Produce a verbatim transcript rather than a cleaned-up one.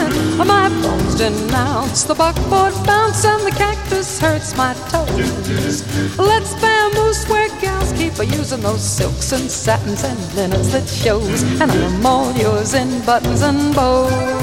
My bones denounce the buckboard bounce, and the cactus hurts my toes. Let's vamoose where gals keep a-using those silks and satins and linens that shows, and I'm all yours in buttons and bows.